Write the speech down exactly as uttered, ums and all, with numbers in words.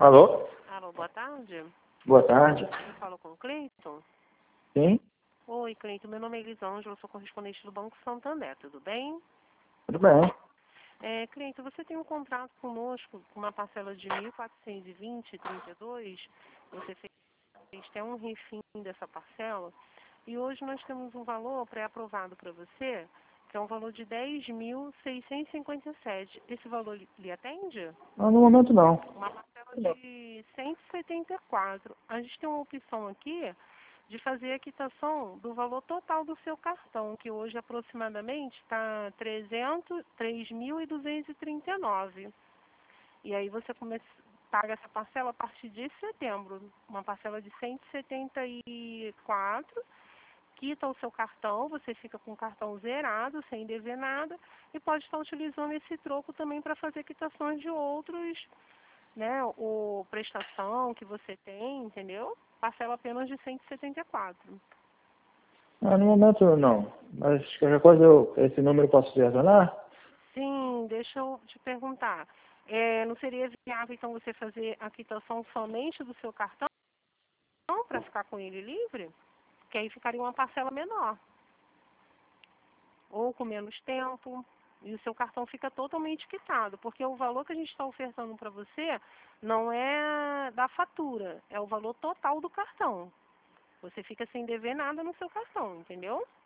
Alô? Alô, boa tarde. Boa tarde. Eu falo com o Cleiton. Sim? Oi, Cleiton. Meu nome é Elisângela, eu sou correspondente do Banco Santander, tudo bem? Tudo bem. É, Cleiton, você tem um contrato conosco com uma parcela de mil quatrocentos e vinte vírgula trinta e dois. Você fez até um refim dessa parcela. E hoje nós temos um valor pré-aprovado para você, que é um valor de dez mil seiscentos e cinquenta e sete. Esse valor lhe lhe atende? Não, no momento não. Uma parcela de cento e setenta e quatro. A gente tem uma opção aqui de fazer a quitação do valor total do seu cartão, que hoje aproximadamente está três mil e duzentos e trinta e nove. E aí você começa, paga essa parcela a partir de setembro, uma parcela de cento e setenta e quatro, quita o seu cartão, você fica com o cartão zerado, sem dever nada, e pode estar utilizando esse troco também para fazer quitações de outros, né, o prestação que você tem, entendeu? Parcela apenas de cento e setenta e quatro. Ah, no momento não. Mas qualquer coisa, eu, esse número eu posso te retornar? Sim, deixa eu te perguntar. É, não seria viável, então, você fazer a quitação somente do seu cartão para ficar com ele livre? Que aí ficaria uma parcela menor. Ou com menos tempo. E o seu cartão fica totalmente quitado. Porque o valor que a gente está ofertando para você não é da fatura. É o valor total do cartão. Você fica sem dever nada no seu cartão, entendeu?